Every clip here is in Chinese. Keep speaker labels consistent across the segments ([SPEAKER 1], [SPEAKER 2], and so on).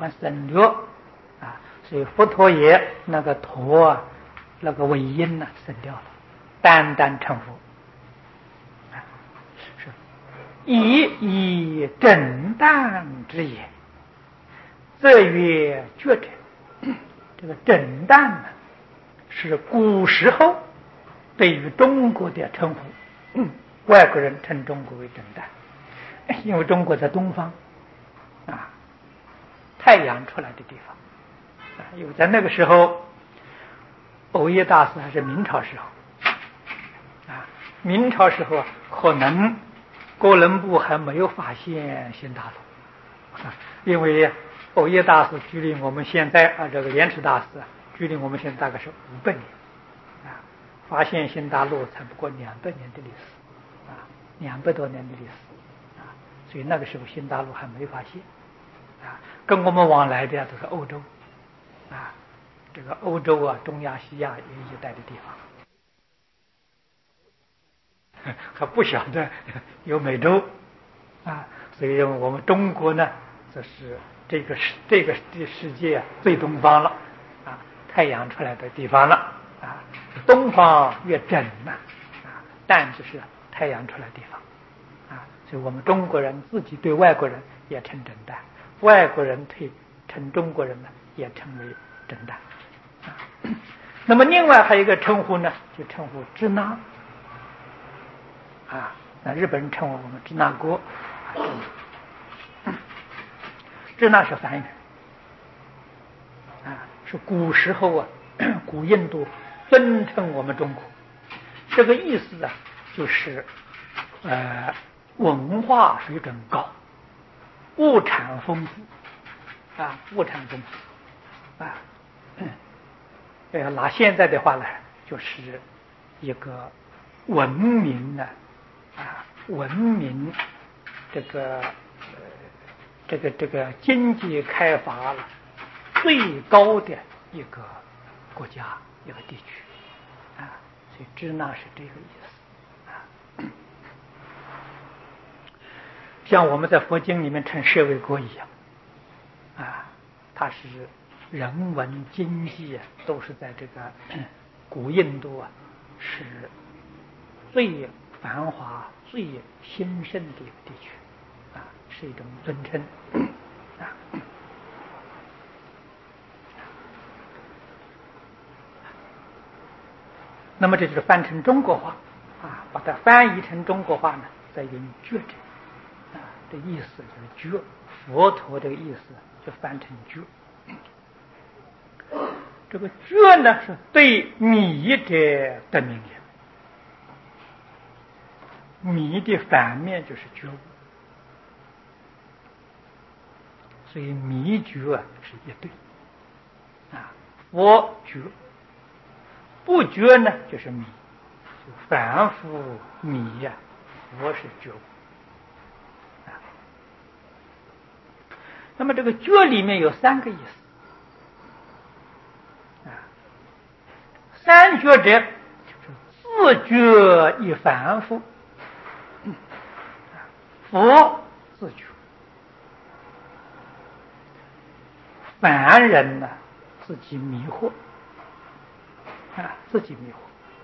[SPEAKER 1] 欢省略啊，所以佛陀也那个陀啊，那个尾音呢省掉了，单单成佛。是以正当之言，则曰觉者。这个正当呢，是古时候对于中国的称呼，外国人称中国为正当，因为中国在东方啊，太阳出来的地方啊，因为在那个时候，藕益大师还是明朝时候啊，明朝时候可能哥伦布还没有发现新大陆啊，因为藕益大师距离我们现在啊，这个莲池大师距离我们现在大概是500年啊，发现新大陆才不过200年的历史啊，200多年的历史啊，所以那个时候新大陆还没发现啊，跟我们往来的都是欧洲啊，这个欧洲啊、中亚、西亚一带的地方，还不晓得有美洲啊，所以我们中国呢，这是这个世界最东方了啊，太阳出来的地方了啊，东方越正呢啊，但就是太阳出来的地方啊，所以我们中国人自己对外国人也称正旦，外国人称中国人呢也称为正旦啊。那么另外还有一个称呼呢，就称呼支那啊，那日本人称我们支那国。支那是梵语啊，是古时候啊，古印度尊称我们中国，这个意思啊，就是文化水准高，物产丰富啊，物产丰富啊，拿现在的话呢，就是一个文明呢啊，文明这个经济开发了最高的一个国家一个地区啊，所以支那是这个意思啊。像我们在佛经里面称舍卫国一样啊，它是人文经济啊，都是在这个古印度啊，是最繁华、最兴盛的一个地区啊，是一种尊称啊。那么这就是翻成中国话啊，把它翻译成中国话呢，再用觉者啊的意思就是觉，佛陀这个意思就翻成觉。这个觉呢是对迷者的名言，迷的反面就是觉悟，所以迷觉啊是一对啊，佛觉不觉呢就是迷，就反复迷呀，佛是觉悟啊。那么这个觉里面有3个意思。三觉者自觉亦凡夫，佛自觉，凡人呢自己迷惑啊，自己迷惑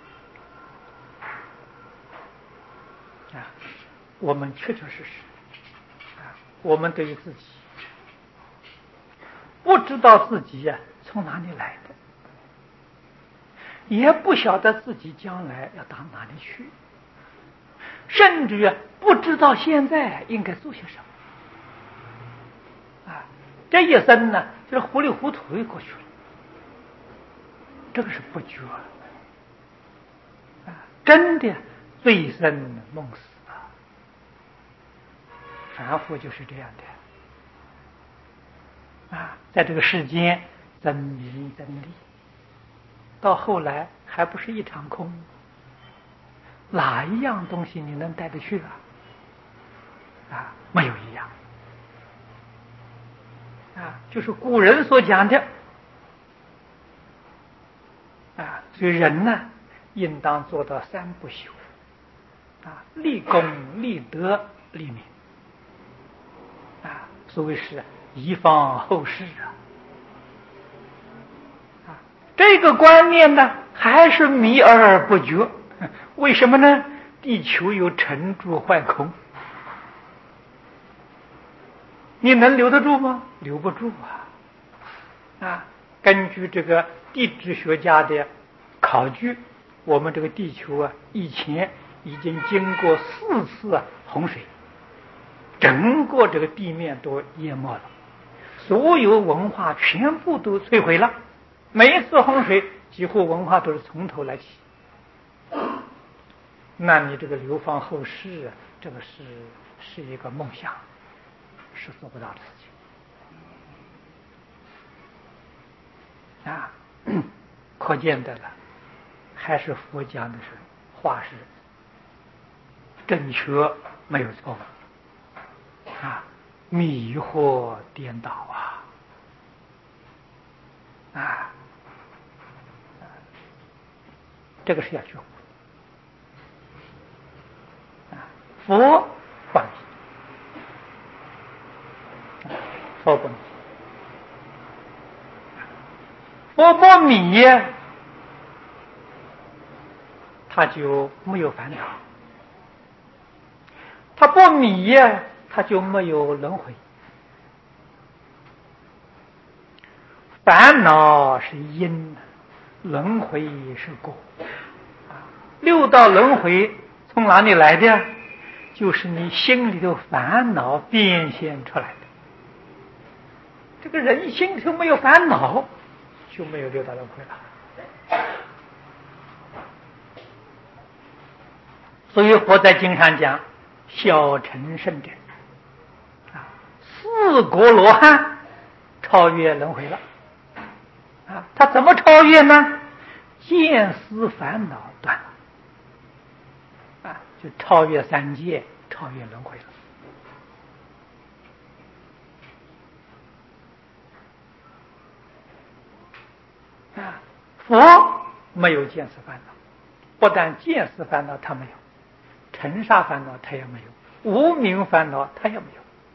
[SPEAKER 1] 啊。我们确确实实啊，我们对于自己不知道自己呀从哪里来的，也不晓得自己将来要到哪里去，甚至不知道现在应该做些什么啊，这一生呢就是糊里糊涂的过去了，这个是不觉啊，真的醉生梦死啊，凡夫就是这样的啊，在这个世间争名争利，到后来还不是一场空，哪一样东西你能带得去啊？没有一样啊，就是古人所讲的啊，所以人呢应当做到3不朽啊，立功、立德、立名啊，所谓是以防后世啊！这个观念呢，还是迷而不觉。为什么呢？地球有成住坏空，你能留得住吗？留不住啊！根据这个地质学家的考据，我们这个地球啊，以前已经经过4次洪水，整个这个地面都淹没了，所有文化全部都摧毁了。每一次洪水，几乎文化都是从头来起。那你这个流芳后世啊，这个是一个梦想，是做不到的事情啊。可见的了，还是佛讲的是话是正确，没有错啊，迷惑颠倒啊，这个是要觉悟啊。佛放弃，佛不迷，佛不迷呀，他就没有烦恼；他不迷呀，他就没有轮回。烦恼是因，轮回是果六道轮回从哪里来的？就是你心里的烦恼变现出来的。这个人心里头没有烦恼，就没有六道轮回了。所以佛在经上讲，小乘圣者4果罗汉超越轮回了他怎么超越呢？见思烦恼断了就超越3界，超越轮回了佛没有见思烦恼，不但见思烦恼他没有，尘沙烦恼他也没有，无明烦恼他也没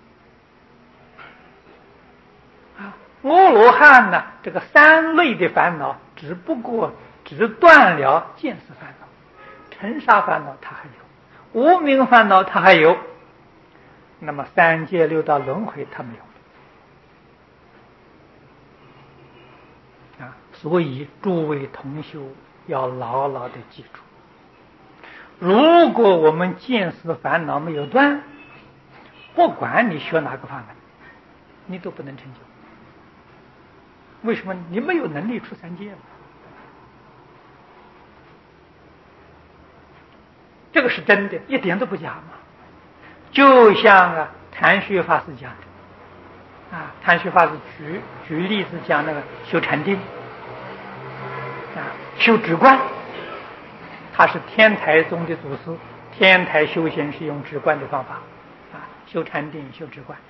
[SPEAKER 1] 有阿罗汉呢，这个3类的烦恼只断了见思烦恼，尘沙烦恼他还有，无明烦恼他还有，那么3界6道轮回他没有所以诸位同修要牢牢的记住，如果我们见思烦恼没有断，不管你学哪个法门，你都不能成就。为什么？你没有能力出3界了。这个是真的，一点都不假嘛。就像谭旭法师讲的谭旭法师举例子讲那个修禅定修止观，他是天台宗的祖师，天台修行是用止观的方法修禅定修止观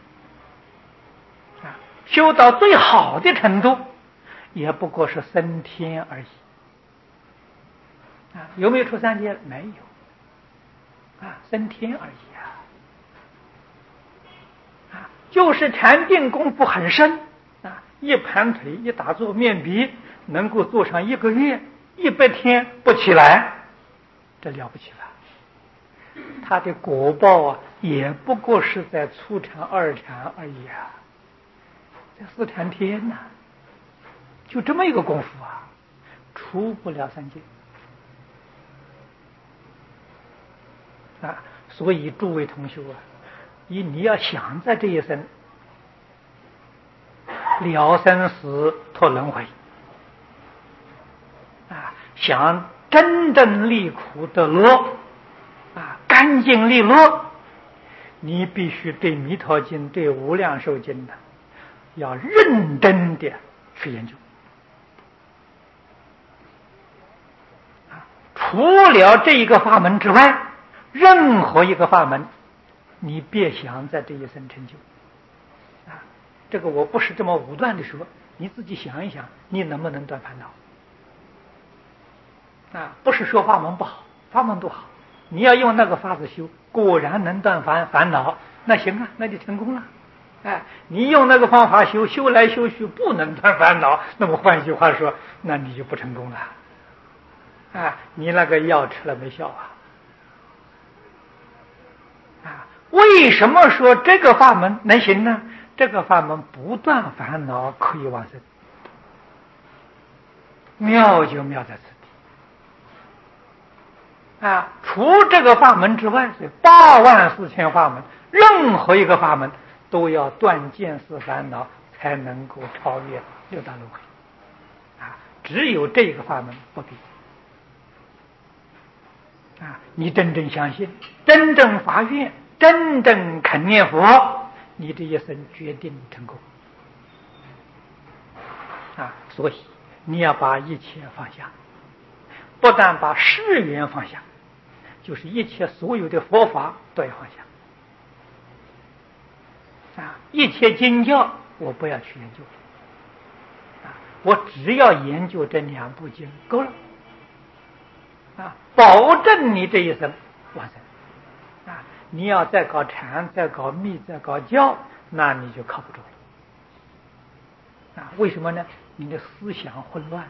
[SPEAKER 1] 修到最好的程度也不过是升天而已有没有出3界？没有升天而已就是禅定功夫很深一盘腿一打坐面壁能够坐上1个月100天不起来，这了不起了。他的果报也不过是在初禅2禅而已这4禅天就这么一个功夫出不了3界所以诸位同修你要想在这一生了生死脱轮回想真正离苦得乐干净利落，你必须对弥陀经对无量寿经要认真的去研究除了这一个法门之外，任何一个法门你别想在这一生成就这个我不是这么武断的说，你自己想一想，你能不能断烦恼不是说法门不好，法门都好，你要用那个法子修，果然能断烦恼，那行那就成功了哎，你用那个方法修，修来修去不能断烦恼，那么换句话说，那你就不成功了。啊，你那个药吃了没效啊？啊，为什么说这个法门能行呢？这个法门不断烦恼可以往生，妙就妙在此地。啊，除这个法门之外，是84000法门，任何一个法门都要断见思烦恼，才能够超越六道轮回。啊，只有这个法门不必。啊，你真正相信，真正发愿，真正肯念佛，你这一生决定成功。啊，所以你要把一切放下，不但把世缘放下，就是一切所有的佛法都要放下。啊，一切经教我不要去研究，啊，我只要研究这2部经够了。啊，保证你这一生完成。啊，你要再搞禅，再搞密，再搞教，那你就靠不住了。啊，为什么呢？你的思想混乱，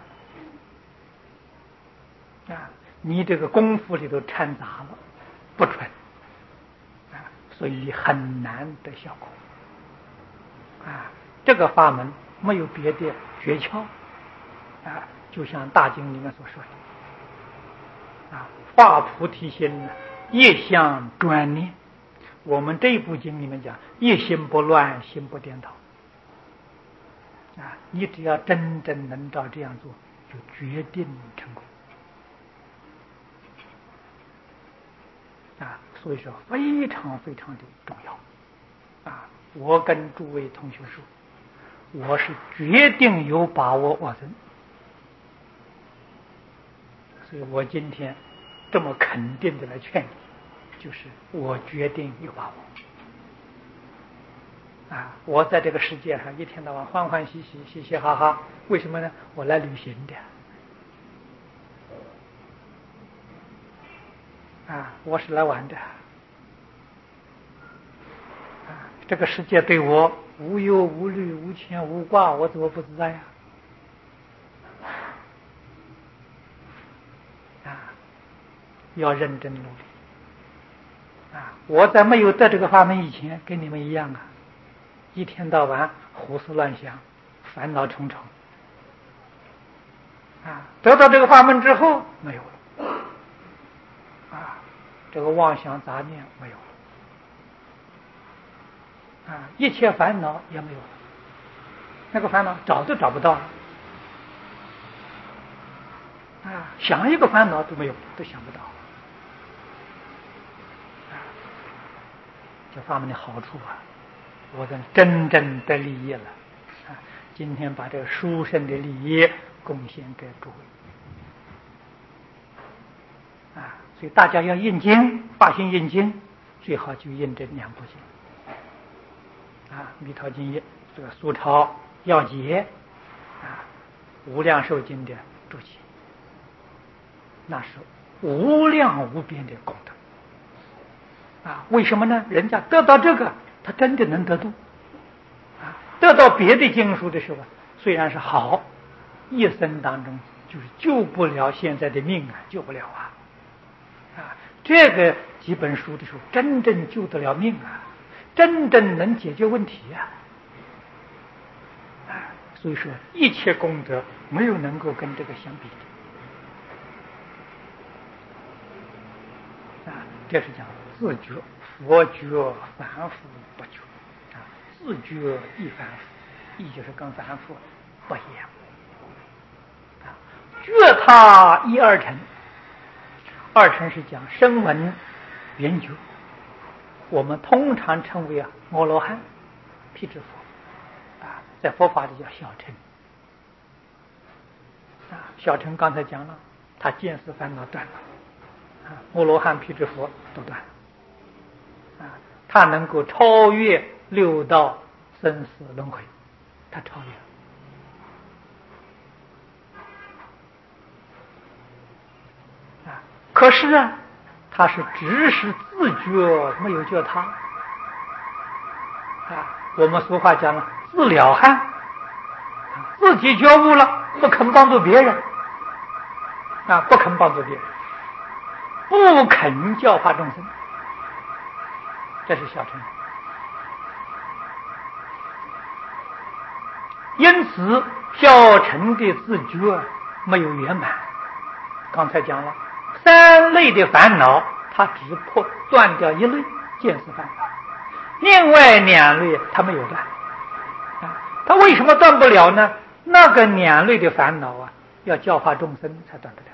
[SPEAKER 1] 啊，你这个功夫里头掺杂了，不纯，啊，所以你很难得效果。啊，这个法门没有别的诀窍，啊，就像大经里面所说的。啊，发菩提心，一向专念。我们这部经里面讲，一心不乱，心不颠倒。啊，你只要真正能照这样做，就决定成功。啊，所以说非常非常的重要。啊，我跟诸位同学说，我是决定有把握往生。所以我今天这么肯定的来劝你，就是我决定有把握。啊，我在这个世界上一天到晚欢欢喜喜，嘻嘻哈哈，为什么呢？我来旅行的。啊，我是来玩的。啊，这个世界对我无忧无虑、无牵无挂，我怎么不自在呀？啊，要认真努力。啊，我在没有得这个法门以前，跟你们一样啊，一天到晚胡思乱想，烦恼重重。啊，得到这个法门之后没有了。啊，这个妄想杂念没有了。啊，一切烦恼也没有了，那个烦恼找都找不到了。啊，想一个烦恼都没有，都想不到。啊，这法门的好处啊，我真正得利益了。啊，今天把这个殊胜的利益贡献给诸位。啊，所以大家要印经，发心印经，最好就印这2部经。啊，密套经义，这个苏超要解，啊，无量寿经的注解，那是无量无边的功德。啊，为什么呢？人家得到这个，他真的能得度。啊，得到别的经书的时候，虽然是好，一生当中就是救不了现在的命啊，救不了啊。啊，这个几本书的时候，真正救得了命啊，真正能解决问题啊。啊，所以说一切功德没有能够跟这个相比的。啊，这是讲自觉，佛觉凡夫不觉。啊，自觉亦凡夫，亦就是跟凡夫不一样。啊，觉他一二乘，二乘是讲声闻缘觉，我们通常称为阿罗汉、辟支佛。啊，在佛法里叫小乘。啊，小乘刚才讲了，他见思烦恼断了。啊，阿罗汉、辟支佛都断了。啊，他能够超越六道生死轮回，他超越了。啊，可是啊，他是只是自觉，没有觉他。啊， 我们俗话讲了，自了汉，自己觉悟了，不肯帮助别人，不肯帮助别人，不肯教化众生，这是小乘人。因此小乘的自觉没有圆满。刚才讲了三类的烦恼，它只断掉一类见思烦恼，另外两类它没有断。它为什么断不了呢？那个两类的烦恼要教化众生才断得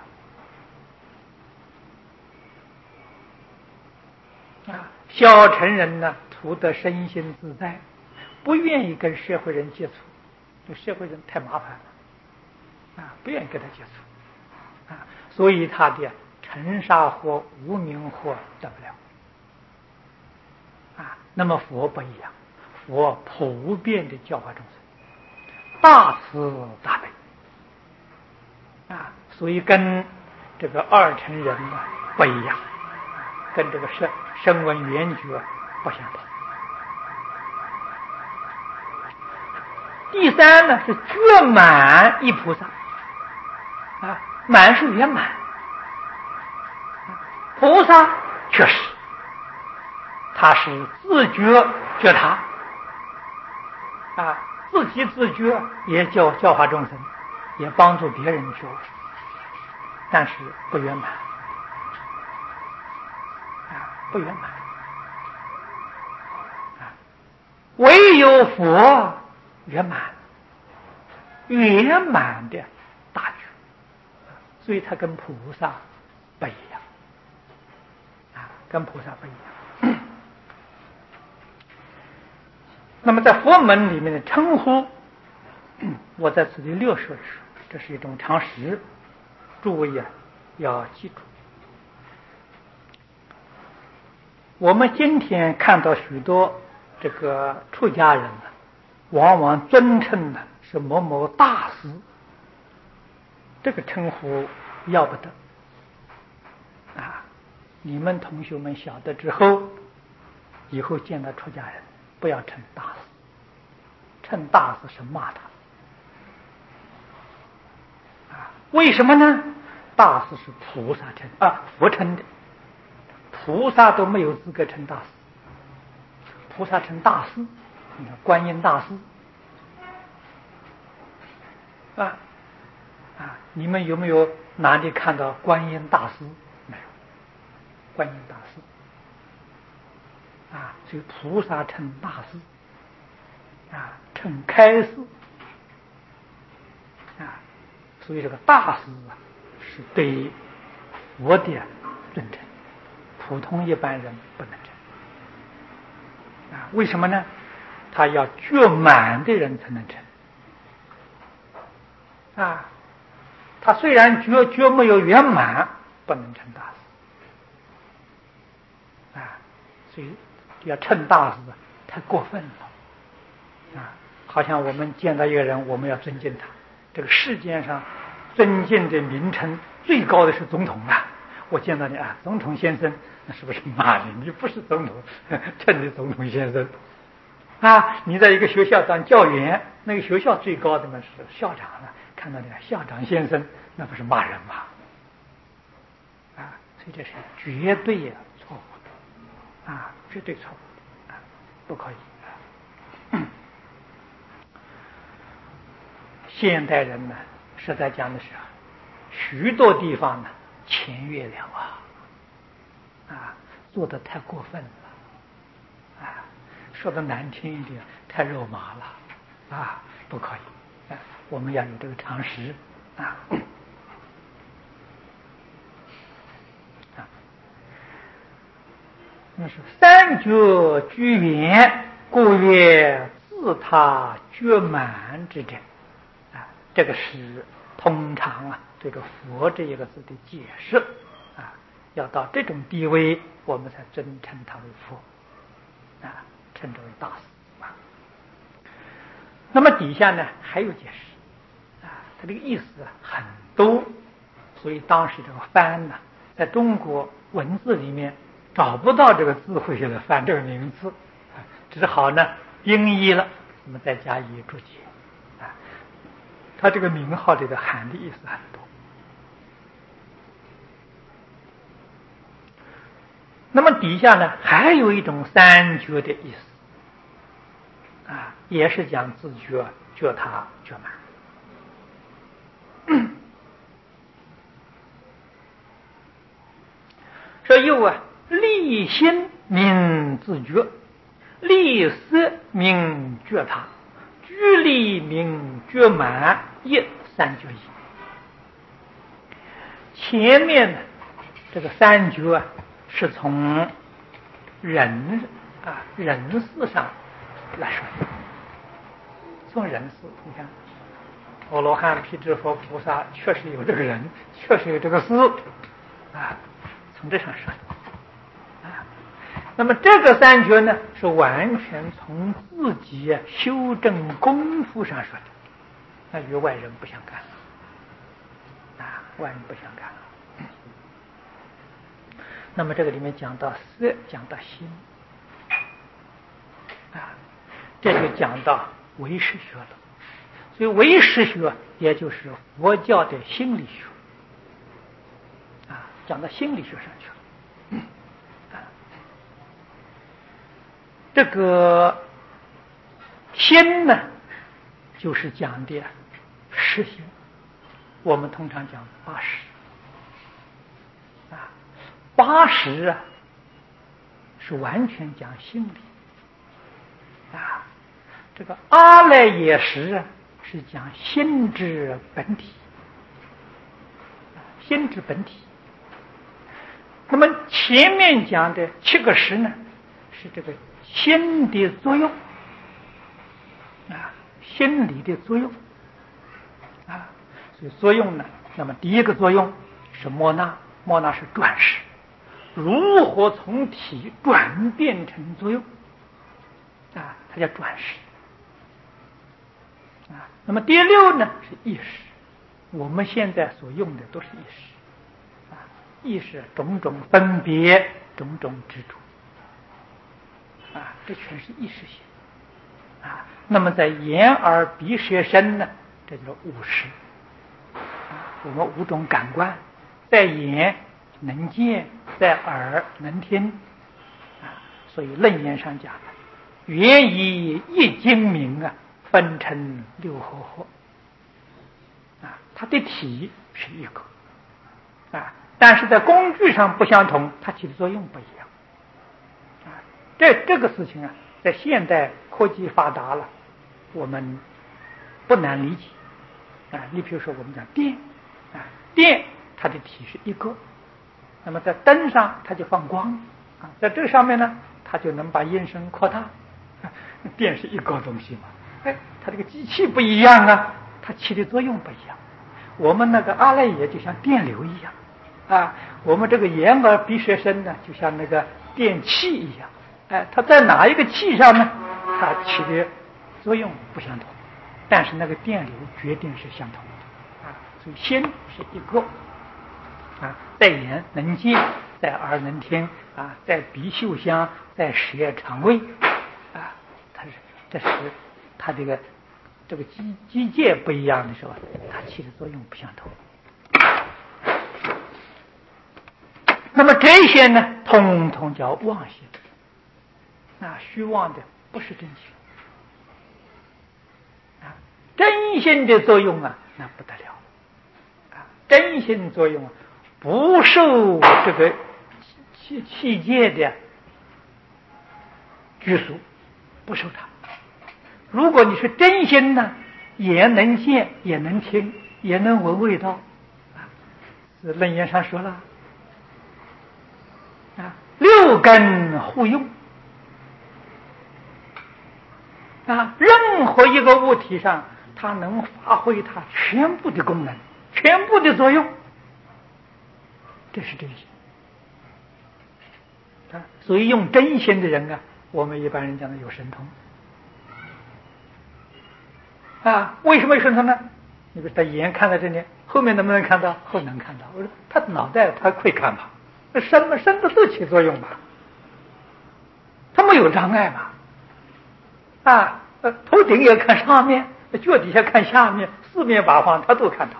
[SPEAKER 1] 了。小乘人呢，图得身心自在，不愿意跟社会人接触，社会人太麻烦了，不愿意跟他接触，所以他的尘沙或无明或得不了。那么佛不一样，佛普遍的教化众生，大慈大悲，所以跟这个二乘人呢不一样，跟这个声闻缘觉不相同。第三呢是觉满一菩萨，满是圆满，菩萨确实他是自觉觉他，自己自觉也教化众生，也帮助别人觉，但是不圆满，不圆满，唯有佛圆满，圆满的大觉，所以他跟菩萨不一样，跟菩萨不一样。那么在佛门里面的称呼，我在此地略说，这是一种常识，诸位要记住。我们今天看到许多这个出家人往往尊称是某某大师，这个称呼要不得。你们同学们晓得之后，以后见到出家人不要称大师，称大师是骂他。为什么呢？大师是菩萨称佛称的，菩萨都没有资格称大师，菩萨称大师，你看观音大师你们有没有哪里看到观音大师？没有，观音大师所以菩萨称大师称开示所以这个大师是对佛的尊称，普通一般人不能称为什么呢？他要觉满的人才能称他虽然觉没有圆满，不能称大师所以要称大师太过分了好像我们见到一个人，我们要尊敬他，这个世界上尊敬的名称最高的是总统我见到你总统先生，那是不是骂你？你不是总统，称你总统先生你在一个学校当教员，那个学校最高的嘛是校长看到你校长先生，那不是骂人吗？所以这是绝对错误的绝对错误的不可以现代人实在讲的是许多地方僭越了做得太过分了说的难听一点，太肉麻了不可以我们要有这个常识那是三觉居远，故曰自他觉满之者这个是通常这个佛这一个字的解释要到这种地位，我们才尊称他为佛称之为大师那么底下呢还有解释他这个意思很多，所以当时这个翻在中国文字里面找不到这个字汇来翻这个名字，只好音译了，那么再加以注解啊。他这个名号里的含的意思很多。那么底下呢，还有一种三觉的意思啊，也是讲自觉、觉他、觉满。说又啊，立心名自觉，立色名觉他，居立名觉满，一三觉一。前面呢，这个三觉啊，是从人事上来说的。从人事，你看，阿罗汉、辟支佛、菩萨确实有这个人，确实有这个事啊，从这上说的啊。那么这个三觉呢，是完全从自己修正功夫上说的，那与外人不相干啊，外人不相干。那么这个里面讲到色，讲到心啊，这就讲到唯识学了。所以唯识学也就是佛教的心理学啊，讲到心理学上去了。这个心呢，就是讲的实心，我们通常讲八识啊，八识啊是完全讲心理啊，这个阿赖耶识啊是讲心之本体，心之本体。那么前面讲的七个识呢，是这个心的作用啊，心理的作用啊，所以作用呢，那么第一个作用是莫那，莫那是转识，如何从体转变成作用啊，它叫转识啊。那么第六呢是意识，我们现在所用的都是意识啊，意识种种分别，种种执着啊，这全是意识性啊。那么在眼耳鼻舌身呢，这就是五识啊，我们五种感官，在眼能见，在耳能听啊，所以楞严上讲原以一精明啊，分成六合合啊，它的体是一个啊，但是在工具上不相同，它起的作用不一样啊。这个事情啊，在现代科技发达了，我们不难理解啊。你比如说我们讲电啊，电它的体是一个，那么在灯上它就放光啊，在这上面呢，它就能把音声扩大。电是一个东西嘛，哎，它这个机器不一样啊，它起的作用不一样。我们那个阿赖耶就像电流一样啊，我们这个眼耳鼻舌身呢，就像那个电器一样，哎，它在哪一个器上呢，它起的作用不相同，但是那个电流决定是相同的啊。所以心是一个啊，在眼能见，在耳能听啊，在鼻嗅香，在舌尝味啊，这是它这个机械不一样的时候，它起的作用不相同。那么这些呢，统统叫妄心啊，虚妄的不是真心啊，真心的作用啊，那不得了啊，真心作用啊，不受这个器界的拘束，不受它。如果你是真心呢，眼能见，也能听，也能闻味道啊。楞严上说了啊，六根互用啊，任何一个物体上，它能发挥它全部的功能，全部的作用，这是真心啊。所以用真心的人啊，我们一般人讲的有神通啊。为什么有神通呢？你比如他眼看在这里，后面能不能看到？后能看到。我说他脑袋他会看吧？那身的都起作用吧？他没有障碍嘛？ 头顶也看上面，脚底下看下面，四面八方他都看到。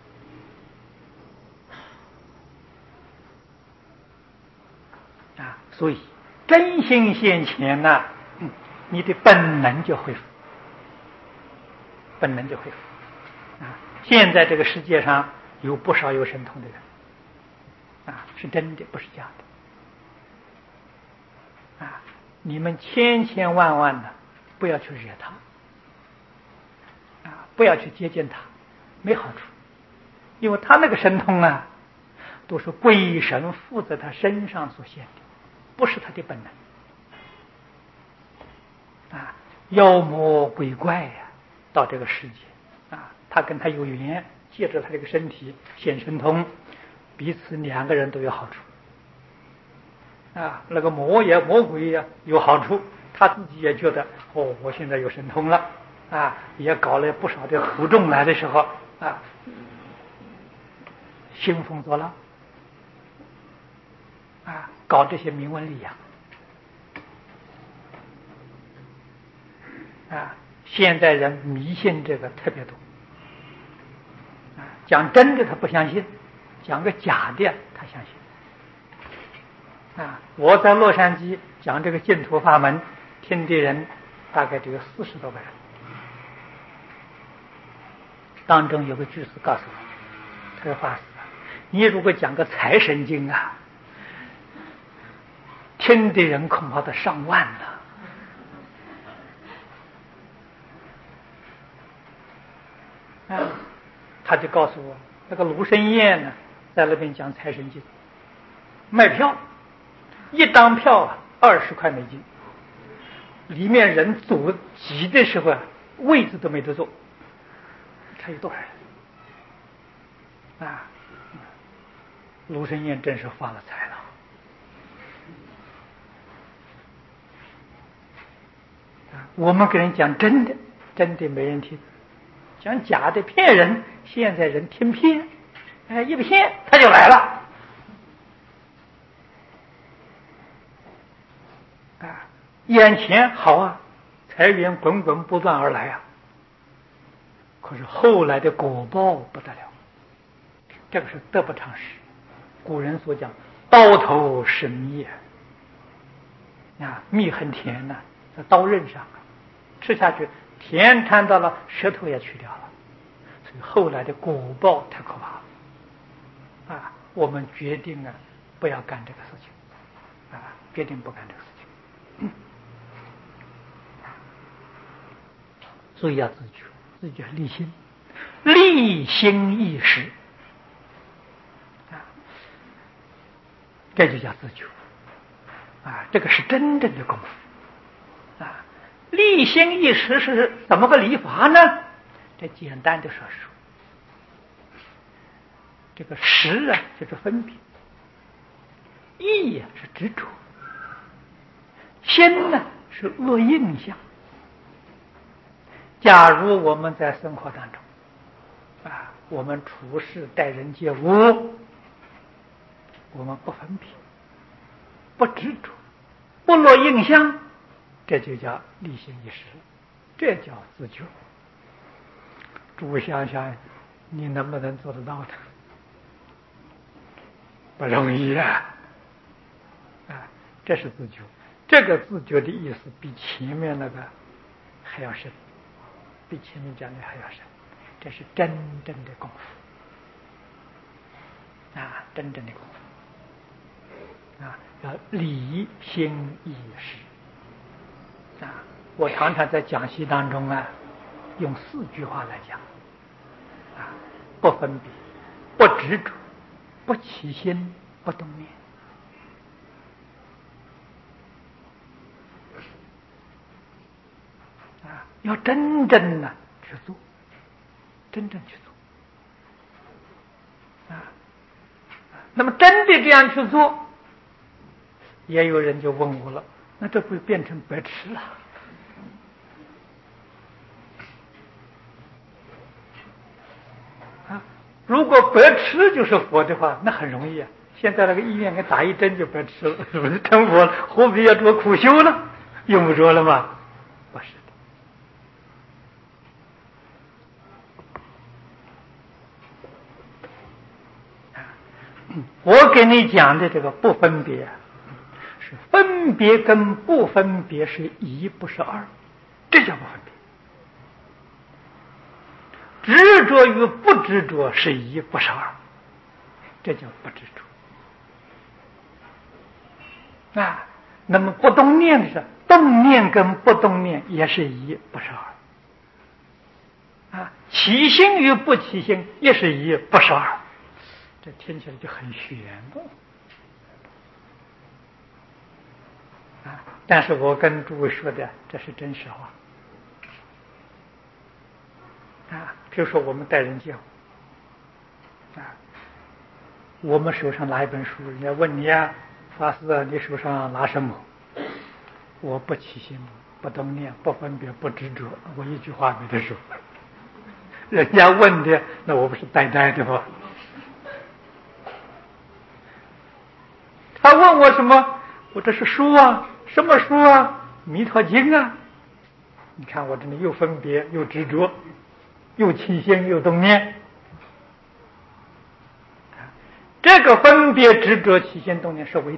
[SPEAKER 1] 所以真心现前呢，你的本能就恢复，本能就恢复。现在这个世界上有不少有神通的人，是真的，不是假的。你们千千万万的不要去惹他，不要去接近他，没好处。因为他那个神通都是鬼神附在他身上所现的，不是他的本能。妖魔鬼怪到这个世界他跟他有缘，借着他这个身体现神通，彼此两个人都有好处。那个魔鬼有好处，他自己也觉得我现在有神通了也搞了不少的徒众来的时候兴风作浪搞这些名闻利养现在人迷信这个特别多讲真的他不相信，讲个假的他相信我在洛杉矶讲这个净土法门，听的人大概只有40多个人，当中有个居士告诉我，他说法师，你如果讲个财神经听的人恐怕得上万他就告诉我，那个卢生燕在那边讲财神经，卖票，一张票20块美金，里面人挤的时候位置都没得坐，看有多少人卢生燕真是发了财了我们给人讲真的，真的没人听，讲假的骗人，现在人听骗一骗他就来了眼前好财源滚滚不断而来可是后来的果报不得了，这个是得不偿失。古人所讲刀头是蜜蜜很甜在刀刃上吃下去甜掺到了舌头也去掉了，所以后来的果报太可怕了我们决定不要干这个事情决定不干这个事情所以要自觉，自觉立心，立心一时这就叫自觉这个是真正的功夫立心一时是怎么个立法呢？这简单的说说，这个识就是分别，意是执着，心是恶印象。假如我们在生活当中我们处事待人接物，我们不分别，不执着，不落印象，这就叫立心一时，这叫自觉。诸位想想，你能不能做得到的？不容易这是自觉。这个自觉的意思比前面那个还要深，比前面讲的还要深，这是真正的功夫真正的功夫要理心意识我常常在讲习当中用4句话来讲不分别，不执着，不起心，不动念要真正去做，真正去做那么真的这样去做，也有人就问我了，那这会变成白痴了如果白痴就是佛的话，那很容易现在那个医院给打一针就白痴了，是不是成佛了？何必要做苦修呢？用不着了吗？不是的， 我给你讲的这个不分别，是分别跟不分别是一不是二，这叫不分别。执着与不执着是一不是二，这叫不执着。那么不动念的是动念跟不动念也是一不是二。起心与不起心也是一不是二，这听起来就很玄但是我跟诸位说的这是真实话比如说我们待人接物我们手上拿一本书，人家问你法师你手上拿什么？我不起心不动念不分别不执着，我一句话没得说。人家问的那我不是呆呆的吗？他问我什么？我这是书什么书弥陀经你看我这里又分别又执着又起心又动念，这个分别执着起心动念是为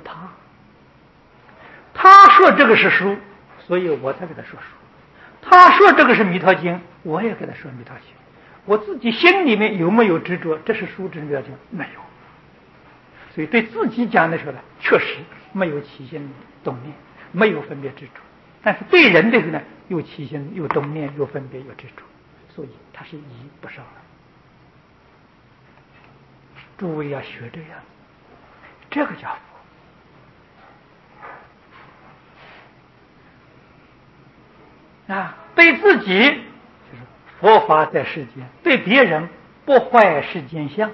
[SPEAKER 1] 他说这个是书，所以我才给他说书。他说这个是弥陀经，我也给他说弥陀经。我自己心里面有没有执着？这是书，这是弥陀经，没有。所以对自己讲的时候呢，确实没有起心动念，没有分别执着。但是对人的时候呢，又起心又动念又分别又执着，所以它是一不是二。诸位要学这样，这个叫佛。对自己就是佛法在世间，对别人不坏世间相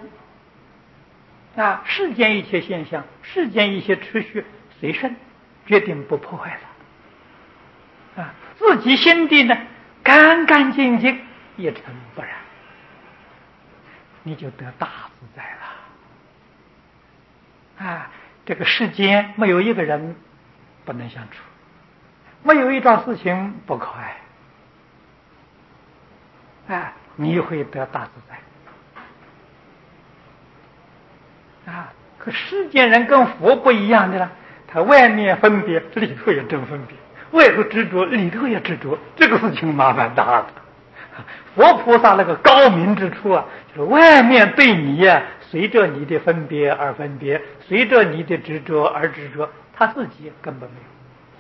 [SPEAKER 1] 世间一切现象，世间一切秩序随顺，决定不破坏了自己心地呢干干净净，一尘不染，你就得大自在了这个世间没有一个人不能相处，没有一桩事情不可爱你会得大自在可世间人跟佛不一样的了，他外面分别，里头也真分别，外头执着，里头也执着，这个事情麻烦大了。佛菩萨那个高明之处就是外面对你随着你的分别而分别，随着你的执着而执着，他自己根本没有，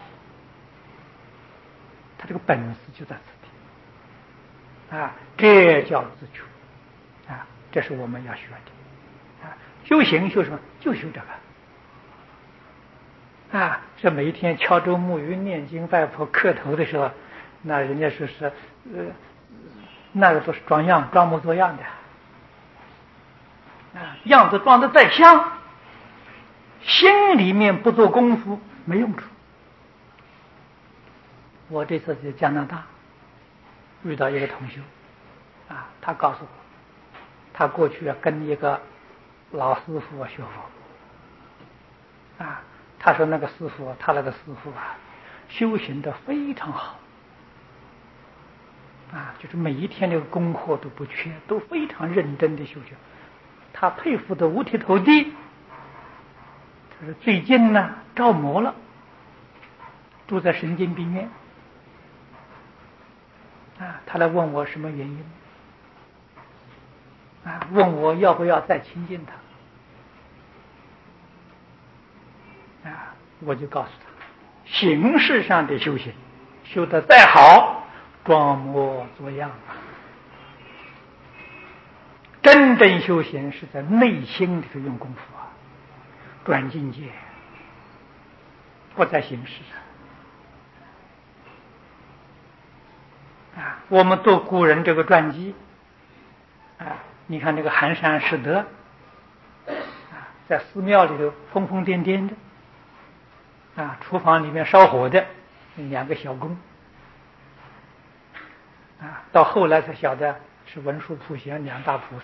[SPEAKER 1] 他这个本事就在此地这叫自处这是我们要学的修行修什么？就修这个这每一天敲钟沐浴念经拜佛磕头的时候，那人家说是那个都是装模作样的样子装的再像，心里面不做功夫没用处。我这次在加拿大遇到一个同修他告诉我，他过去跟一个老师傅学佛他说那个师傅，他那个师傅修行的非常好就是每一天这个功课都不缺，都非常认真的修行，他佩服的五体投地。他说最近呢着魔了，住在神经病院他来问我什么原因问我要不要再亲近他我就告诉他，形式上的修行修得再好，装模作样真正修行是在内心里头用功夫转境界，不在形式上我们读古人这个传记你看这个寒山拾得在寺庙里头疯疯癫癫的厨房里面烧火的两个小工到后来才晓得是文殊普贤两大菩萨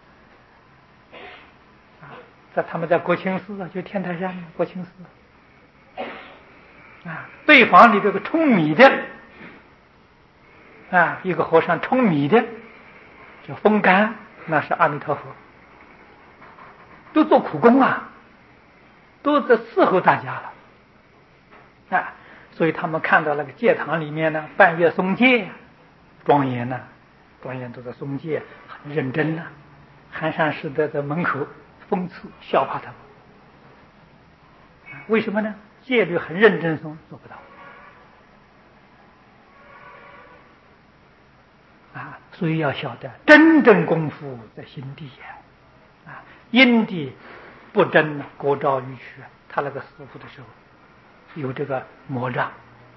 [SPEAKER 1] 在他们在国清寺就天台山国清寺对房里这个舂米的一个和尚舂米的叫风干，那是阿弥陀佛都做苦工啊，都在伺候大家了啊。所以他们看到那个戒堂里面呢，半月诵戒，庄严呢，庄严都在诵戒，很认真呢。寒山师德在门口讽刺笑话他们，为什么呢？戒律很认真诵，做不到啊。所以要晓得，真正功夫在心地呀，啊，因地不真，国照于曲。他那个师傅的时候，有这个魔障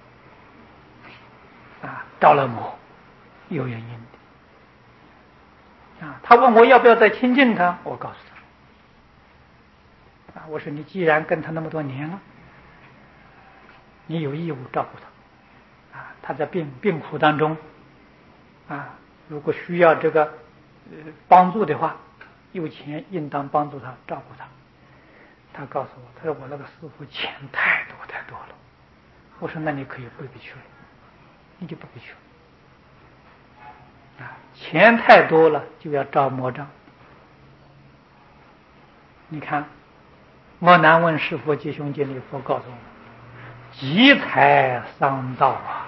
[SPEAKER 1] 啊，着了魔，有原因的啊。他问我要不要再亲近他，我告诉他啊，我说你既然跟他那么多年了，你有义务照顾他啊。他在病苦当中啊，如果需要这个帮助的话，有钱应当帮助他，照顾他。他告诉我，他说我那个师傅钱太多了。我说那你可以不必去了，你就不必去了啊，钱太多了就要招魔障。你看莫难问师父吉凶经里佛告诉我们，积财伤道啊，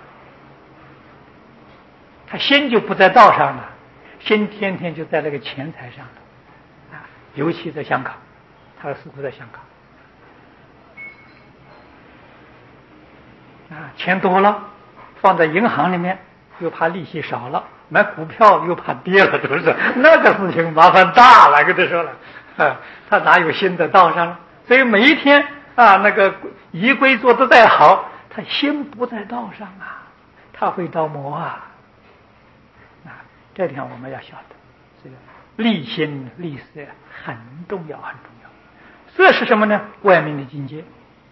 [SPEAKER 1] 他心就不在道上了，心天天就在那个钱财上了啊。尤其在香港，他的师父在香港啊，钱多了放在银行里面，又怕利息少了，买股票又怕跌了，是不是？那个事情麻烦大了，跟他说了啊，他哪有心在道上了？所以每一天啊，那个仪规做得再好，他心不在道上啊，他会着魔啊。这点我们要晓得，这个立心立色很重要，很重要。色是什么呢？外面的境界，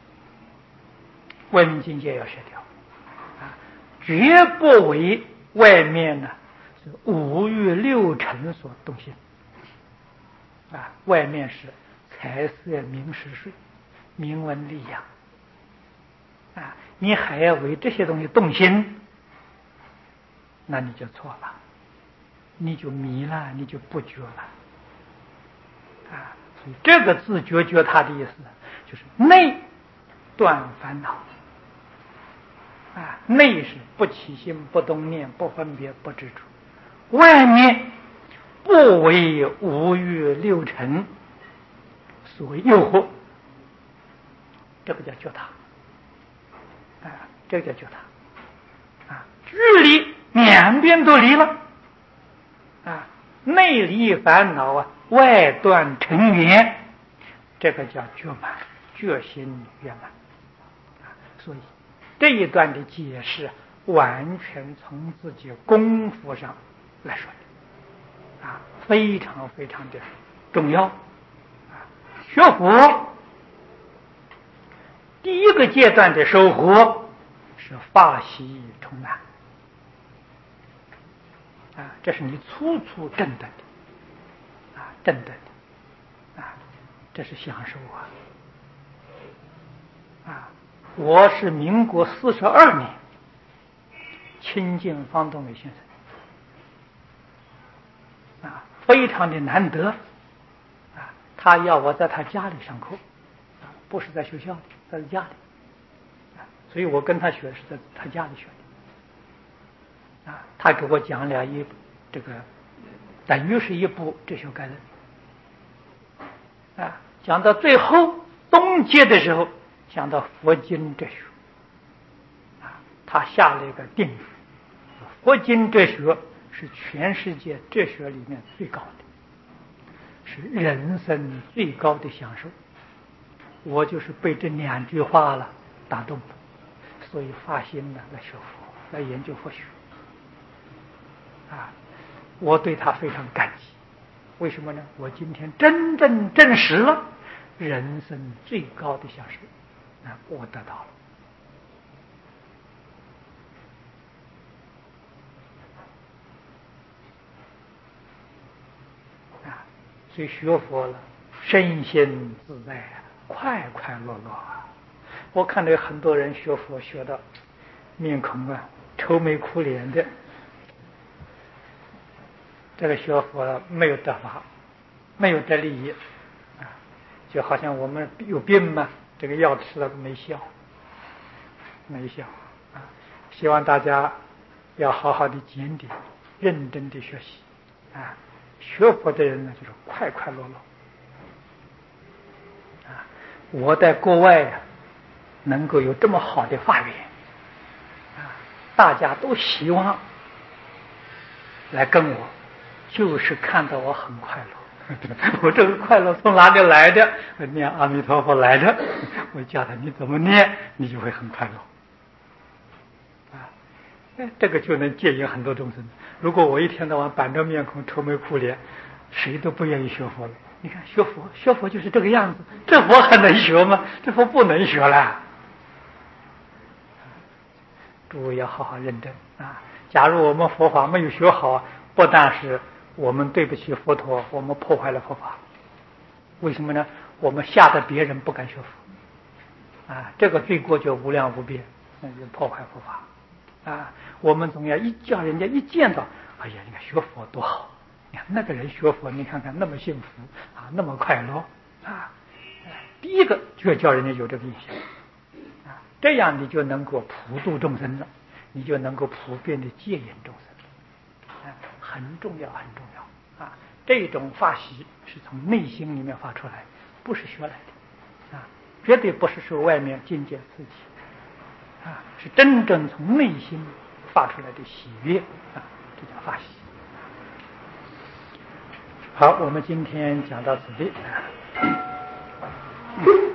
[SPEAKER 1] 外面境界要学掉啊，绝不为外面呢是五欲六尘所动心啊。外面是财色名食睡，名闻利养啊，你还要为这些东西动心，那你就错了，你就迷了，你就不觉了啊。所以这个自觉觉他的意思就是内断烦恼啊，内是不起心不动念不分别不执着，外面不为五欲六尘所诱惑，这个叫觉他啊，这个叫觉他啊，距离两边都离了啊，内离烦恼啊，外断尘缘，这个叫觉满，觉心圆满啊。所以这一段的解释完全从自己功夫上来说的啊，非常非常的重要啊。学佛第一个阶段的收获是法喜充满啊，这是你初初证得的啊，证得的啊，这是享受啊。我是民国42年亲近方东伟先生啊，非常的难得啊。他要我在他家里上课啊，不是在学校里，在家里啊，所以我跟他学是在他家里学的啊。他给我讲了这个等于是一部哲学概论啊，讲到最后冬节的时候讲到佛经哲学啊，他下了一个定语，佛经哲学是全世界哲学里面最高的，是人生最高的享受。我就是被这2句话了打动了，所以发心了来学佛，来研究佛学啊。我对他非常感激，为什么呢？我今天真正证实了人生最高的享受啊，我得到了啊。所以学佛了，身心自在啊，快快乐乐啊。我看到有很多人学佛学到面孔啊愁眉苦脸的，这个学佛了没有得法，没有得利益就好像我们有病嘛，这个药吃了都没效，啊！希望大家要好好的检点，认真的学习啊！学佛的人呢，就是快快乐乐啊！我在国外呀，能够有这么好的法缘啊，大家都希望来跟我，就是看到我很快乐。我这个快乐从哪里来的？念阿弥陀佛来的。我教他你怎么念，你就会很快乐啊！这个就能戒引很多众生。如果我一天到晚板着面孔、愁眉苦脸，谁都不愿意学佛了。你看学佛就是这个样子，这佛还能学吗？这佛不能学了。诸位要好好认真啊！假如我们佛法没有学好，不但是我们对不起佛陀，我们破坏了佛法。为什么呢？我们吓得别人不敢学佛啊！这个罪过就无量无边，那就破坏佛法啊！我们总要叫人家一见到，哎呀，你看学佛多好，你看那个人学佛，你看看那么幸福啊，那么快乐啊！第一个就要叫人家有这个印象啊，这样你就能够普度众生了，你就能够普遍的戒引众生，很重要，很重要啊！这种法喜是从内心里面发出来，不是学来的啊，绝对不是受外面境界刺激啊，是真正从内心发出来的喜悦啊，这叫法喜。好，我们今天讲到此地。